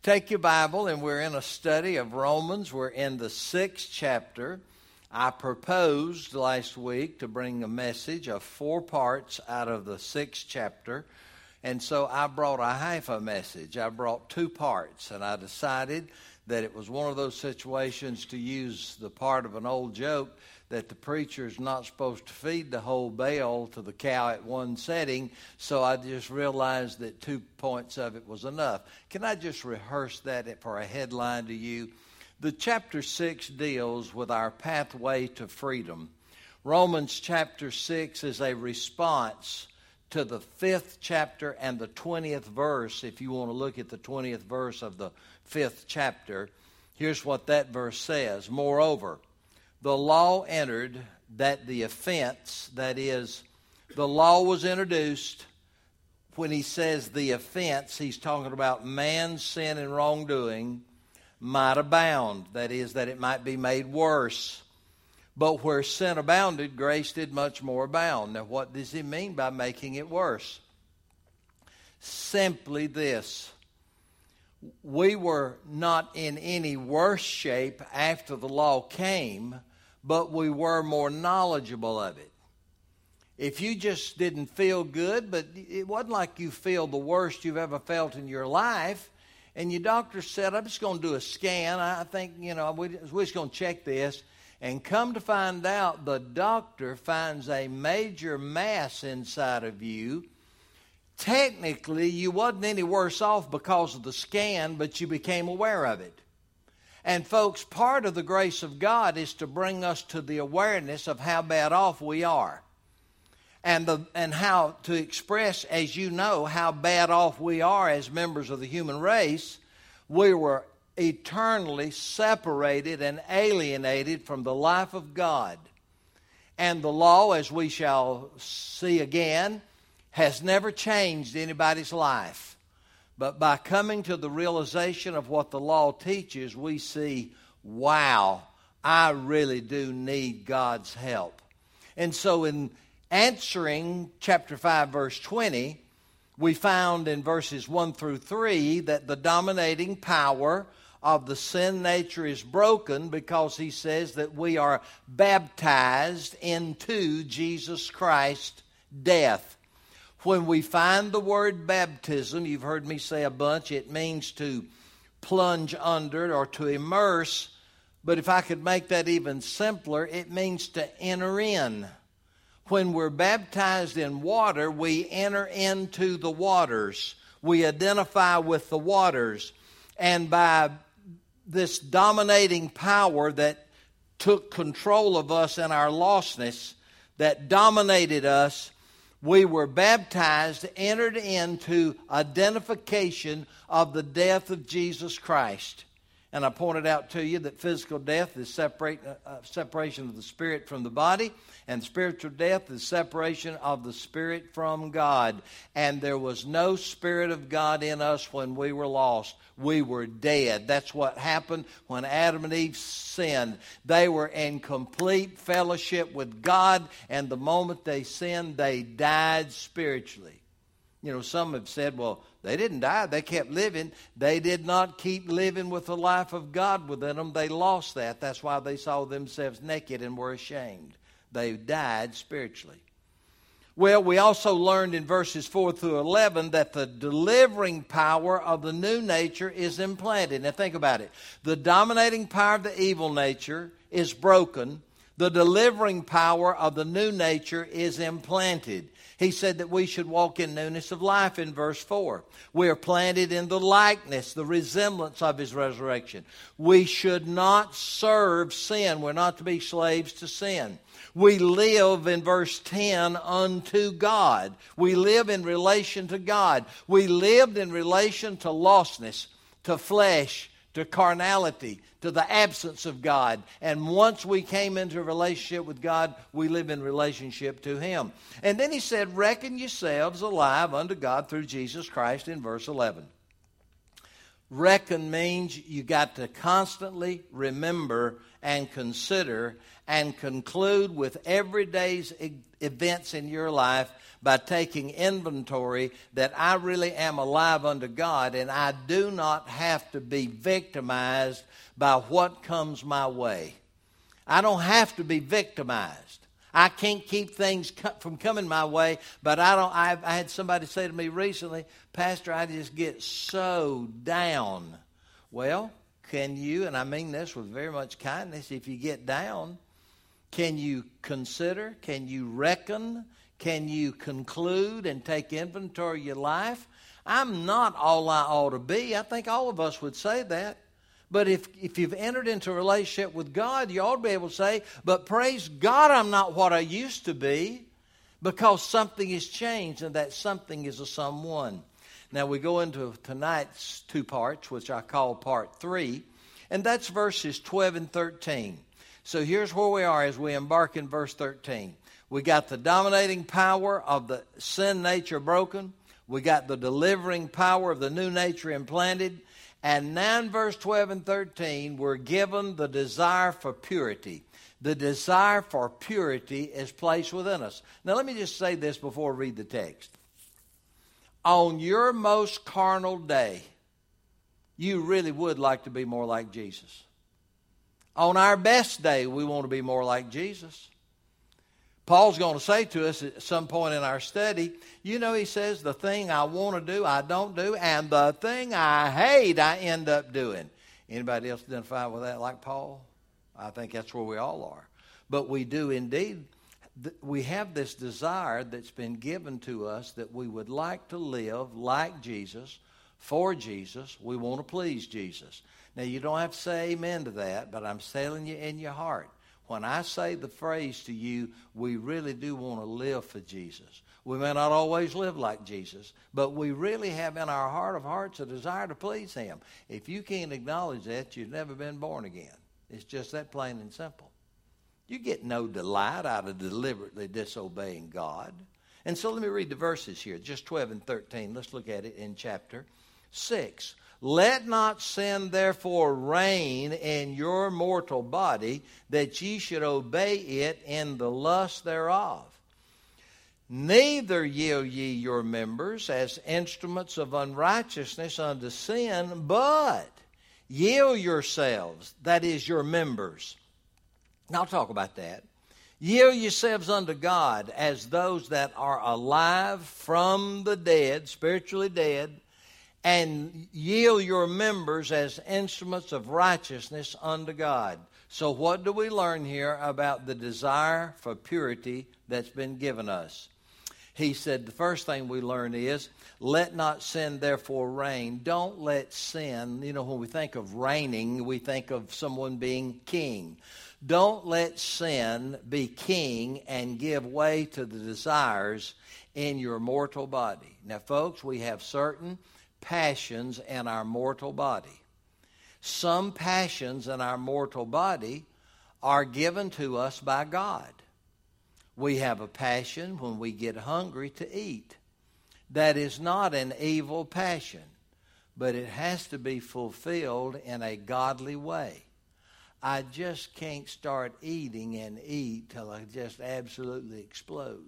Take your Bible, and we're in a study of Romans. We're in the 6th chapter. I proposed last week to bring a message of 4 parts out of the 6th chapter. And so I brought a half a message. I brought 2 parts, and I decided that it was one of those situations, to use the part of an old joke, that the preacher's not supposed to feed the whole bale to the cow at one setting, so I just realized that 2 points of it was enough. Can I just rehearse that for a headline to you? The chapter 6 deals with our pathway to freedom. Romans chapter 6 is a response to the 5th chapter and the 20th verse. If you want to look at the 20th verse of the 5th chapter, here's what that verse says. Moreover, the law entered that the offense, that is, the law was introduced. When he says the offense, he's talking about man's sin and wrongdoing might abound. That is, that it might be made worse. But where sin abounded, grace did much more abound. Now, what does he mean by making it worse? Simply this. We were not in any worse shape after the law came, but we were more knowledgeable of it. If you just didn't feel good, but it wasn't like you feel the worst you've ever felt in your life, and your doctor said, I'm just going to do a scan. I think, we're just going to check this. And come to find out, the doctor finds a major mass inside of you. Technically, you wasn't any worse off because of the scan, but you became aware of it. And folks, part of the grace of God is to bring us to the awareness of how bad off we are. And how to express, as you know, how bad off we are as members of the human race. We were eternally separated and alienated from the life of God. And the law, as we shall see again, has never changed anybody's life. But by coming to the realization of what the law teaches, we see, wow, I really do need God's help. And so in answering chapter 5, verse 20, we found in verses 1 through 3 that the dominating power of the sin nature is broken, because he says that we are baptized into Jesus Christ's death. When we find the word baptism, you've heard me say a bunch, it means to plunge under or to immerse. But if I could make that even simpler, it means to enter in. When we're baptized in water, we enter into the waters. We identify with the waters. And by this dominating power that took control of us in our lostness, that dominated us, we were baptized, entered into identification of the death of Jesus Christ. And I pointed out to you that physical death is separation of the spirit from the body, and spiritual death is separation of the spirit from God. And there was no spirit of God in us when we were lost. We were dead. That's what happened when Adam and Eve sinned. They were in complete fellowship with God, and the moment they sinned, they died spiritually. Some have said, well, they didn't die. They kept living. They did not keep living with the life of God within them. They lost that. That's why they saw themselves naked and were ashamed. They died spiritually. Well, we also learned in verses 4 through 11 that the delivering power of the new nature is implanted. Now think about it. The dominating power of the evil nature is broken. The delivering power of the new nature is implanted. He said that we should walk in newness of life in verse 4. We are planted in the likeness, the resemblance of his resurrection. We should not serve sin. We're not to be slaves to sin. We live, in verse 10, unto God. We live in relation to God. We lived in relation to lostness, to flesh, to carnality, to the absence of God. And once we came into a relationship with God, we live in relationship to him. And then he said, reckon yourselves alive unto God through Jesus Christ in verse 11. Reckon means you got to constantly remember and consider and conclude with everyday's events in your life by taking inventory that I really am alive unto God, and I do not have to be victimized by what comes my way. I don't have to be victimized. I can't keep things from coming my way, but I had somebody say to me recently, Pastor, I just get so down. Well, can you, and I mean this with very much kindness, if you get down, can you consider, can you reckon, can you conclude and take inventory of your life? I'm not all I ought to be. I think all of us would say that. But if you've entered into a relationship with God, you ought to be able to say, but praise God, I'm not what I used to be, because something has changed, and that something is a someone. Now we go into tonight's two parts, which I call part 3, and that's verses 12 and 13. So here's where we are as we embark in verse 13. We got the dominating power of the sin nature broken. We got the delivering power of the new nature implanted. And now in verse 12 and 13, we're given the desire for purity. The desire for purity is placed within us. Now let me just say this before I read the text. On your most carnal day, you really would like to be more like Jesus. On our best day, we want to be more like Jesus. Paul's going to say to us at some point in our study, you know, he says, the thing I want to do, I don't do, and the thing I hate, I end up doing. Anybody else identify with that like Paul? I think that's where we all are. But we do indeed, we have this desire that's been given to us that we would like to live like Jesus, for Jesus. We want to please Jesus. Now, you don't have to say amen to that, but I'm telling you in your heart, when I say the phrase to you, we really do want to live for Jesus. We may not always live like Jesus, but we really have in our heart of hearts a desire to please him. If you can't acknowledge that, you've never been born again. It's just that plain and simple. You get no delight out of deliberately disobeying God. And so let me read the verses here, just 12 and 13. Let's look at it in chapter 6. Let not sin therefore reign in your mortal body, that ye should obey it in the lust thereof. Neither yield ye your members as instruments of unrighteousness unto sin, but yield yourselves, that is your members. Now I'll talk about that. Yield yourselves unto God as those that are alive from the dead, spiritually dead, and yield your members as instruments of righteousness unto God. So what do we learn here about the desire for purity that's been given us? He said the first thing we learn is, let not sin therefore reign. Don't let sin, you know, when we think of reigning, we think of someone being king. Don't let sin be king and give way to the desires in your mortal body. Now, folks, we have certain passions in our mortal body. Some passions in our mortal body are given to us by God. We have a passion when we get hungry to eat. That is not an evil passion, but it has to be fulfilled in a godly way. I just can't start eating and eat till I just absolutely explode.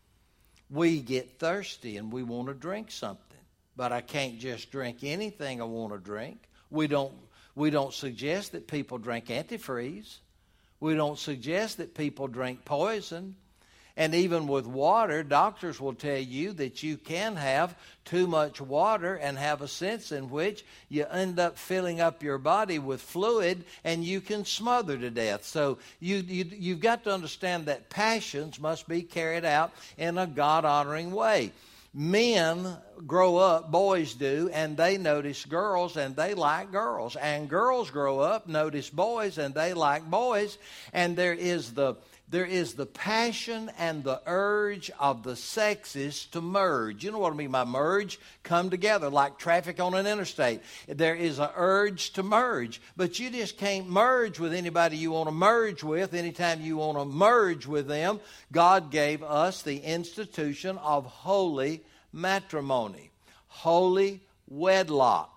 We get thirsty and we want to drink something. But I can't just drink anything I want to drink. We don't suggest that people drink antifreeze. We don't suggest that people drink poison. And even with water, doctors will tell you that you can have too much water and have a sense in which you end up filling up your body with fluid and you can smother to death. So you've got to understand that passions must be carried out in a God-honoring way. Men grow up, boys do, and they notice girls and they like girls. And girls grow up, notice boys, and they like boys. And there is the passion and the urge of the sexes to merge. You know what I mean by merge? Come together like traffic on an interstate. There is an urge to merge. But you just can't merge with anybody you want to merge with. Anytime you want to merge with them, God gave us the institution of holy matrimony, holy wedlock.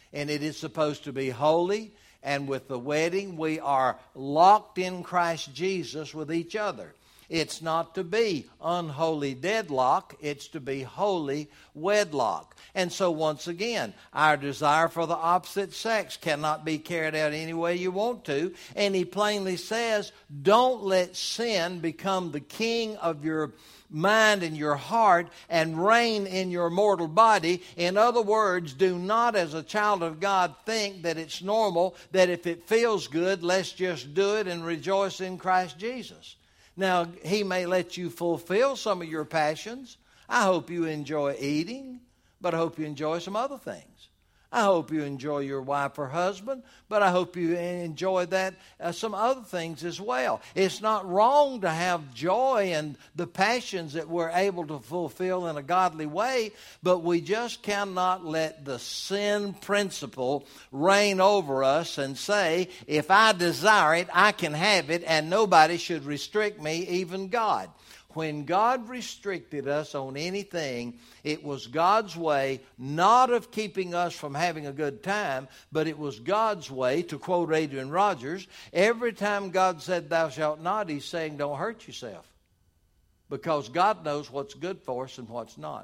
And it is supposed to be holy. And with the wedding, we are locked in Christ Jesus with each other. It's not to be unholy deadlock. It's to be holy wedlock. And so once again, our desire for the opposite sex cannot be carried out any way you want to. And he plainly says, don't let sin become the king of your mind and your heart and reign in your mortal body. In other words, do not as a child of God think that it's normal, that if it feels good, let's just do it and rejoice in Christ Jesus. Now, he may let you fulfill some of your passions. I hope you enjoy eating, but I hope you enjoy some other things. I hope you enjoy your wife or husband, but I hope you enjoy that some other things as well. It's not wrong to have joy and the passions that we're able to fulfill in a godly way, but we just cannot let the sin principle reign over us and say, if I desire it, I can have it, and nobody should restrict me, even God. When God restricted us on anything, it was God's way, not of keeping us from having a good time, but it was God's way, to quote Adrian Rogers, every time God said, thou shalt not, he's saying, don't hurt yourself. Because God knows what's good for us and what's not.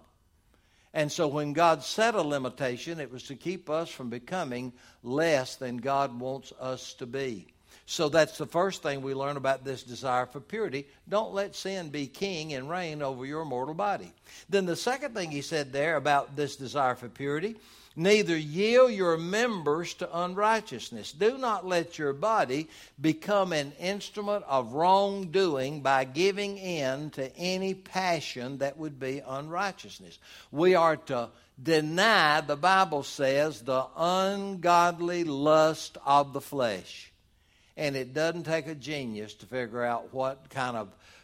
And so when God set a limitation, it was to keep us from becoming less than God wants us to be. So that's the first thing we learn about this desire for purity. Don't let sin be king and reign over your mortal body. Then the second thing he said there about this desire for purity, neither yield your members to unrighteousness. Do not let your body become an instrument of wrongdoing by giving in to any passion that would be unrighteousness. We are to deny, the Bible says, the ungodly lust of the flesh. And it doesn't take a genius to figure out what kind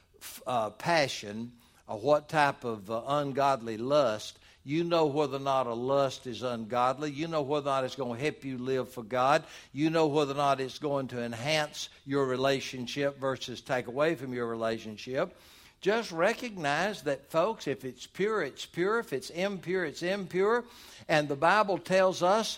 of passion or what type of ungodly lust. You know whether or not a lust is ungodly. You know whether or not it's going to help you live for God. You know whether or not it's going to enhance your relationship versus take away from your relationship. Just recognize that, folks, if it's pure, it's pure. If it's impure, it's impure. And the Bible tells us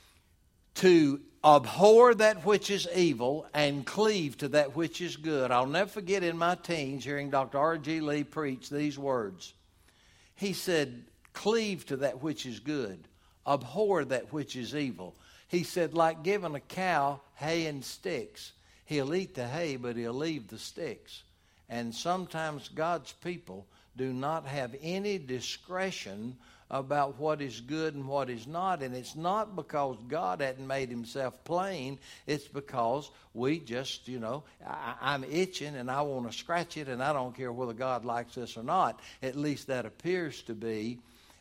to abhor that which is evil and cleave to that which is good. I'll never forget in my teens hearing Dr. R.G. Lee preach these words. He said, cleave to that which is good. Abhor that which is evil. He said, like giving a cow hay and sticks. He'll eat the hay, but he'll leave the sticks. And sometimes God's people do not have any discretion about what is good and what is not. And it's not because God hadn't made himself plain. It's because we just, I'm itching and I want to scratch it, and I don't care whether God likes this or not. At least that appears to be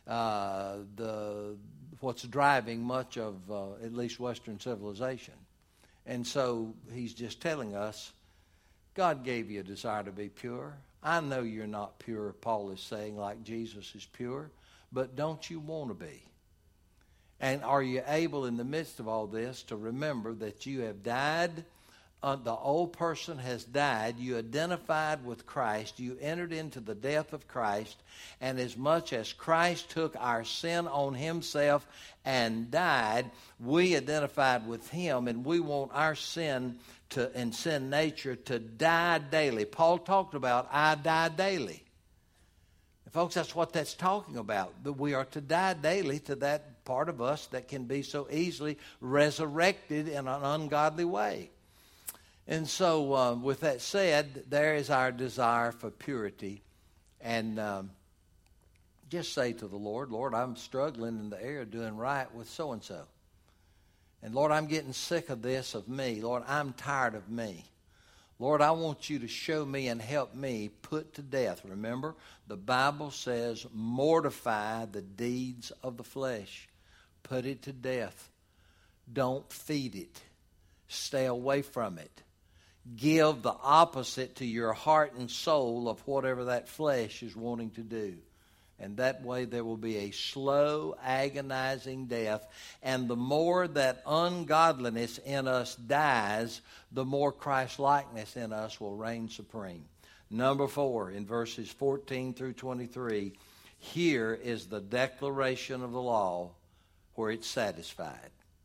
what's driving much of at least Western civilization. And so he's just telling us, God gave you a desire to be pure. I know you're not pure, Paul is saying, like Jesus is pure. But don't you want to be? And are you able in the midst of all this to remember that you have died? The old person has died. You identified with Christ. You entered into the death of Christ. And as much as Christ took our sin on himself and died, we identified with him, and we want our sin and sin nature to die daily. Paul talked about, I die daily. Folks, that's what that's talking about. That we are to die daily to that part of us that can be so easily resurrected in an ungodly way. And so, with that said, there is our desire for purity. And just say to the Lord, Lord, I'm struggling in the area of doing right with so-and-so. And Lord, I'm getting sick of this of me. Lord, I'm tired of me. Lord, I want you to show me and help me put to death. Remember, the Bible says, mortify the deeds of the flesh. Put it to death. Don't feed it. Stay away from it. Give the opposite to your heart and soul of whatever that flesh is wanting to do. And that way there will be a slow, agonizing death. And the more that ungodliness in us dies, the more Christ-likeness in us will reign supreme. Number 4, in verses 14 through 23, here is the declaration of the law where it's satisfied.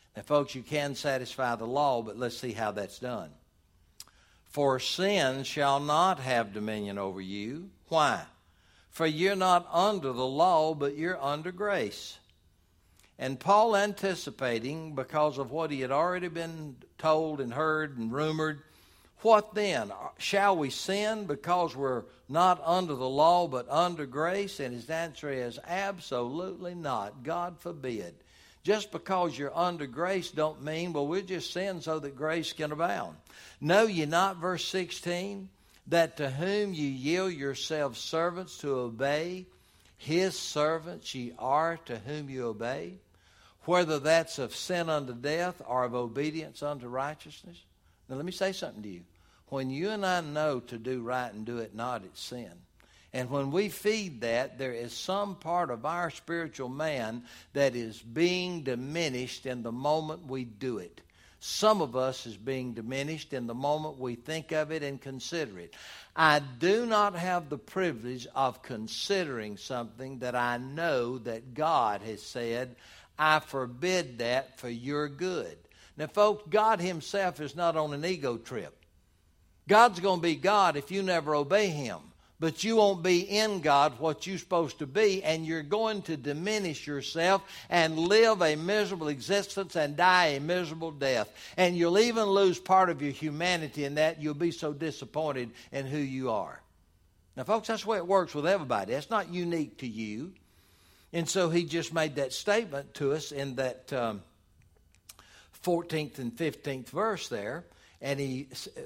Now, folks, you can satisfy the law, but let's see how that's done. For sin shall not have dominion over you. Why? For you're not under the law, but you're under grace. And Paul, anticipating, because of what he had already been told and heard and rumored, what then? Shall we sin because we're not under the law but under grace? And his answer is absolutely not. God forbid. Just because you're under grace don't mean, well, we'll just sin so that grace can abound. Know ye not, verse 16, that to whom ye yield yourselves servants to obey, his servants ye are to whom you obey, whether that's of sin unto death or of obedience unto righteousness. Now let me say something to you. When you and I know to do right and do it not, it's sin. And when we feed that, there is some part of our spiritual man that is being diminished in the moment we do it. Some of us is being diminished in the moment we think of it and consider it. I do not have the privilege of considering something that I know that God has said, I forbid that for your good. Now, folks, God himself is not on an ego trip. God's going to be God if you never obey him. But you won't be in God what you're supposed to be, and you're going to diminish yourself and live a miserable existence and die a miserable death. And you'll even lose part of your humanity in that. You'll be so disappointed in who you are. Now, folks, that's the way it works with everybody. That's not unique to you. And so he just made that statement to us in that 14th and 15th verse there. And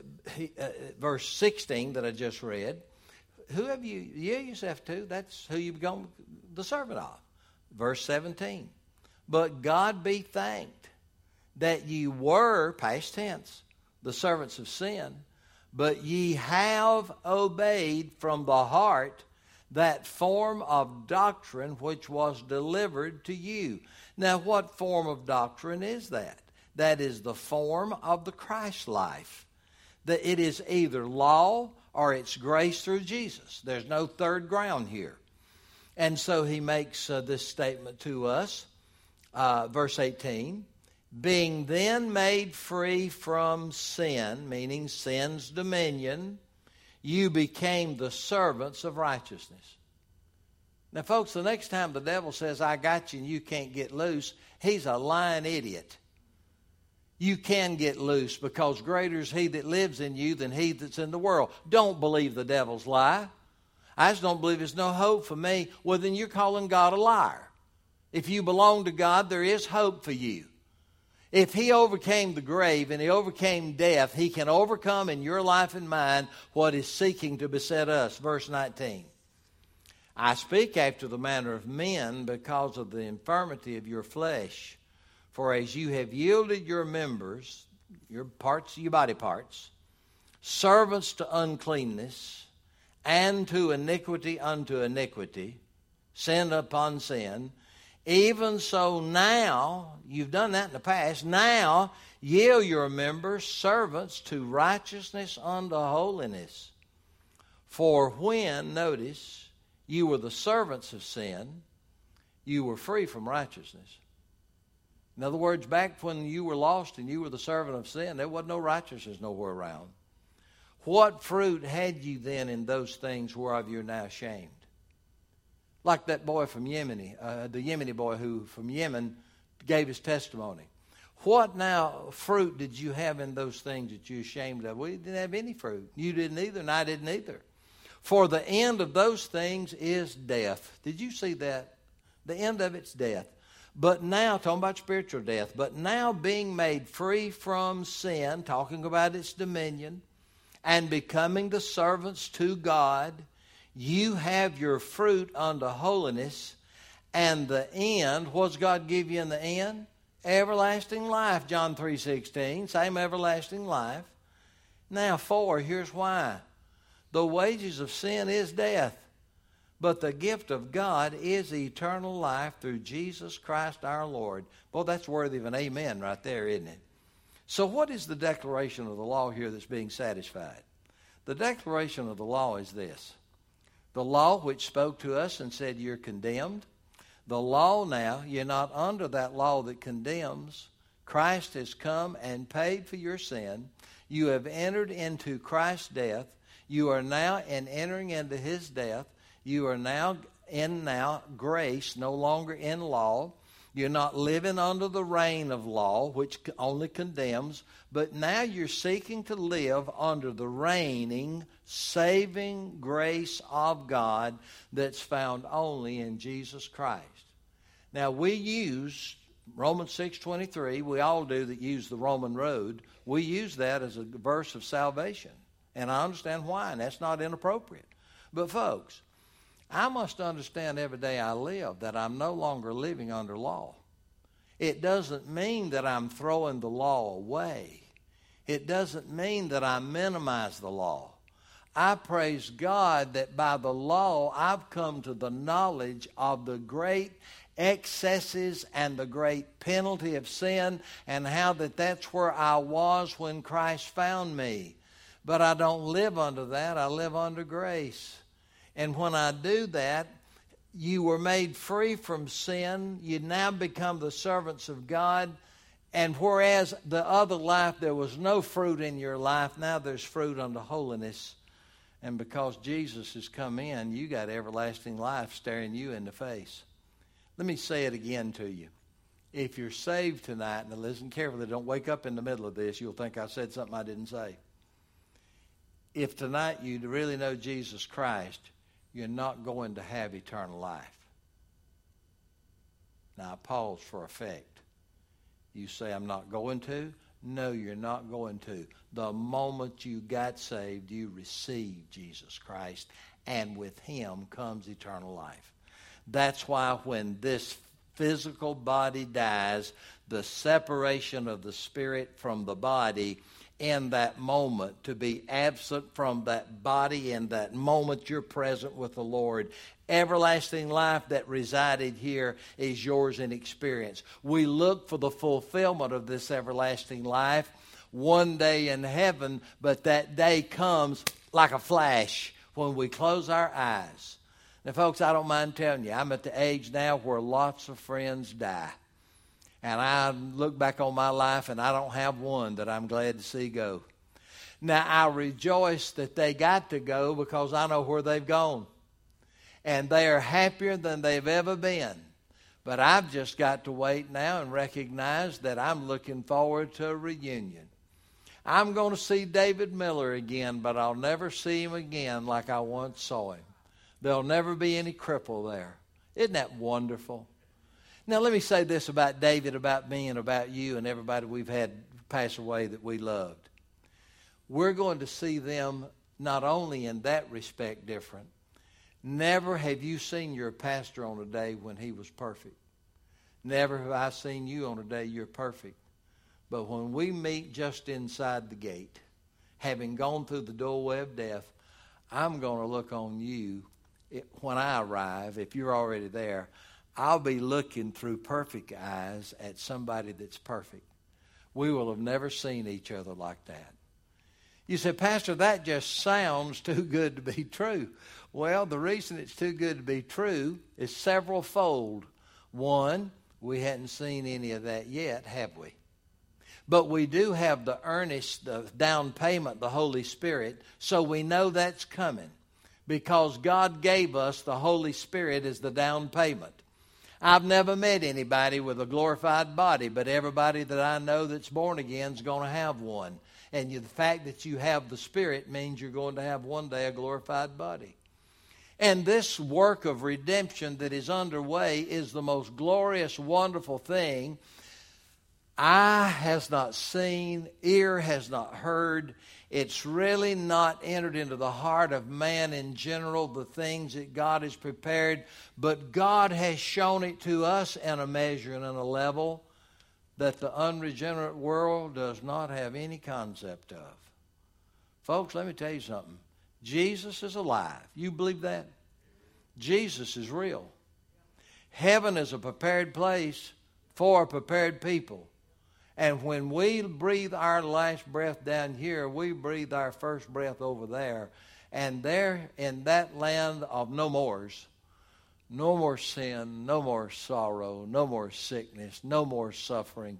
verse 16 that I just read. Who have you yield yourself to? That's who you become the servant of. Verse 17. But God be thanked that ye were, past tense, the servants of sin, but ye have obeyed from the heart that form of doctrine which was delivered to you. Now, what form of doctrine is that? That is the form of the Christ life. That it is either law or it's grace through Jesus. There's no third ground here. And so he makes this statement to us, verse 18, being then made free from sin, meaning sin's dominion, you became the servants of righteousness. Now, folks, the next time the devil says, I got you and you can't get loose, he's a lying idiot. You can get loose because greater is he that lives in you than he that's in the world. Don't believe the devil's lie. I just don't believe there's no hope for me. Well, then you're calling God a liar. If you belong to God, there is hope for you. If he overcame the grave and he overcame death, he can overcome in your life and mine what is seeking to beset us. Verse 19. I speak after the manner of men because of the infirmity of your flesh. For as you have yielded your members, your parts, your body parts, servants to uncleanness, and to iniquity unto iniquity, sin upon sin, even so now, you've done that in the past, now yield your members servants to righteousness unto holiness. For when, notice, you were the servants of sin, you were free from righteousness. In other words, back when you were lost and you were the servant of sin, there wasn't no righteousness nowhere around. What fruit had you then in those things whereof you're now ashamed? Like that boy from Yemen, the Yemeni boy who from Yemen gave his testimony. What now fruit did you have in those things that you're ashamed of? We didn't have any fruit. You didn't either, and I didn't either. For the end of those things is death. Did you see that? The end of it's death. But now, talking about spiritual death, but now being made free from sin, talking about its dominion, and becoming the servants to God, you have your fruit unto holiness, and the end, what's God give you in the end? Everlasting life, John 3:16, same everlasting life. Now, here's why. The wages of sin is death. But the gift of God is eternal life through Jesus Christ our Lord. Boy, that's worthy of an amen right there, isn't it? So what is the declaration of the law here that's being satisfied? The declaration of the law is this. The law which spoke to us and said you're condemned. The law now, you're not under that law that condemns Christ has come and paid for your sin. You have entered into Christ's death. You are now entering into his death. You are now in grace, no longer in law. You're not living under the reign of law, which only condemns, but now you're seeking to live under the reigning, saving grace of God that's found only in Jesus Christ. Now, we use Romans 6:23. We all do that use the Roman road. We use that as a verse of salvation, and I understand why, and that's not inappropriate. But, folks, I must understand every day I live that I'm no longer living under law. It doesn't mean that I'm throwing the law away. It doesn't mean that I minimize the law. I praise God that by the law I've come to the knowledge of the great excesses and the great penalty of sin, and how that's where I was when Christ found me. But I don't live under that. I live under grace. And when I do that, you were made free from sin. You now become the servants of God. And whereas the other life, there was no fruit in your life, now there's fruit unto holiness. And because Jesus has come in, you got everlasting life staring you in the face. Let me say it again to you. If you're saved tonight, now listen carefully, don't wake up in the middle of this. You'll think I said something I didn't say. If tonight you really know Jesus Christ, you're not going to have eternal life. Now, I pause for effect. You say, I'm not going to? No, you're not going to. The moment you got saved, you received Jesus Christ, and with him comes eternal life. That's why when this physical body dies, the separation of the spirit from the body in that moment, to be absent from that body in that moment you're present with the Lord. Everlasting life that resided here is yours in experience. We look for the fulfillment of this everlasting life one day in heaven, but that day comes like a flash when we close our eyes. Now, folks, I don't mind telling you, I'm at the age now where lots of friends die. And I look back on my life, and I don't have one that I'm glad to see go. Now, I rejoice that they got to go because I know where they've gone. And they are happier than they've ever been. But I've just got to wait now and recognize that I'm looking forward to a reunion. I'm going to see David Miller again, but I'll never see him again like I once saw him. There'll never be any cripple there. Isn't that wonderful? Now, let me say this about David, about me, and about you and everybody we've had pass away that we loved. We're going to see them not only in that respect different. Never have you seen your pastor on a day when he was perfect. Never have I seen you on a day you're perfect. But when we meet just inside the gate, having gone through the doorway of death, I'm going to look on you when I arrive. If you're already there, I'll be looking through perfect eyes at somebody that's perfect. We will have never seen each other like that. You say, Pastor, that just sounds too good to be true. Well, the reason it's too good to be true is several-fold. One, we hadn't seen any of that yet, have we? But we do have the earnest, the down payment, the Holy Spirit, so we know that's coming because God gave us the Holy Spirit as the down payment. I've never met anybody with a glorified body, but everybody that I know that's born again is going to have one. And the fact that you have the Spirit means you're going to have one day a glorified body. And this work of redemption that is underway is the most glorious, wonderful thing. Eye has not seen, ear has not heard. It's really not entered into the heart of man in general, the things that God has prepared. But God has shown it to us in a measure and in a level that the unregenerate world does not have any concept of. Folks, let me tell you something. Jesus is alive. You believe that? Jesus is real. Heaven is a prepared place for a prepared people. And when we breathe our last breath down here, we breathe our first breath over there. And there in that land of no mores, no more sin, no more sorrow, no more sickness, no more suffering,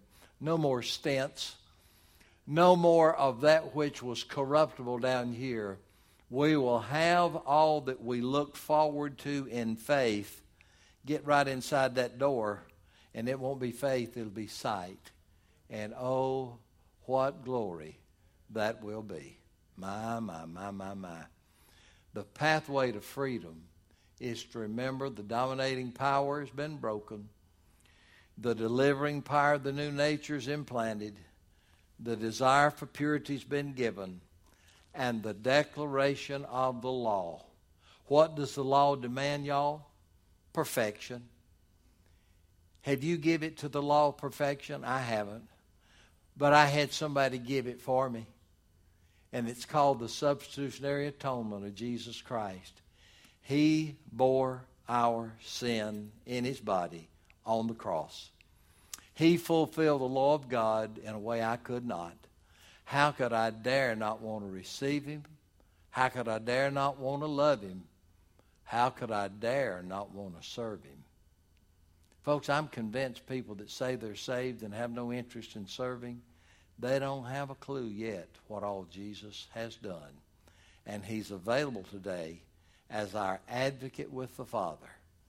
no more stents, no more of that which was corruptible down here. We will have all that we look forward to in faith. Get right inside that door, and it won't be faith, it'll be sight. And oh, what glory that will be. My. The pathway to freedom is to remember the dominating power has been broken. The delivering power of the new nature is implanted. The desire for purity has been given. And the declaration of the law. What does the law demand, y'all? Perfection. Have you give it to the law of perfection? I haven't. But I had somebody give it for me. And it's called the substitutionary atonement of Jesus Christ. He bore our sin in his body on the cross. He fulfilled the law of God in a way I could not. How could I dare not want to receive him? How could I dare not want to love him? How could I dare not want to serve him? Folks, I'm convinced people that say they're saved and have no interest in serving, they don't have a clue yet what all Jesus has done. And he's available today as our advocate with the Father.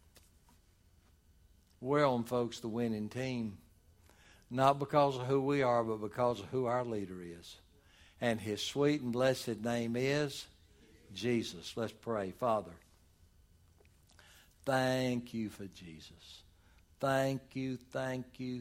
We're on, folks, the winning team. Not because of who we are, but because of who our leader is. And his sweet and blessed name is Jesus. Let's pray. Father, thank you for Jesus. Thank you for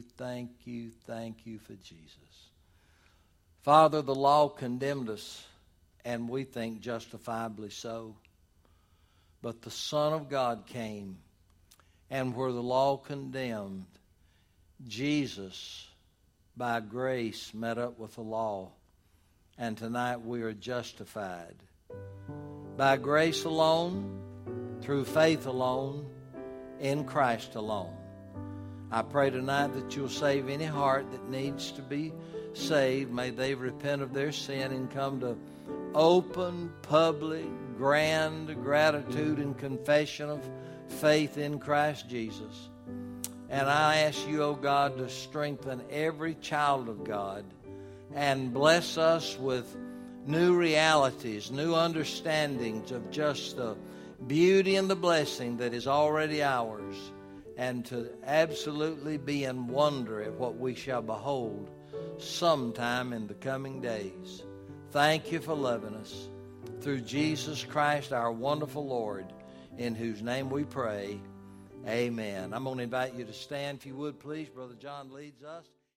Jesus. Father, the law condemned us, and we think justifiably so. But the Son of God came, and where the law condemned, Jesus, by grace, met up with the law, and tonight we are justified. By grace alone, through faith alone, in Christ alone. I pray tonight that you'll save any heart that needs to be saved. May they repent of their sin and come to open, public, grand gratitude and confession of faith in Christ Jesus. And I ask you, oh God, to strengthen every child of God and bless us with new realities, new understandings of just the beauty and the blessing that is already ours, and to absolutely be in wonder at what we shall behold sometime in the coming days. Thank you for loving us. Through Jesus Christ, our wonderful Lord, in whose name we pray. Amen. I'm going to invite you to stand, if you would, please. Brother John leads us.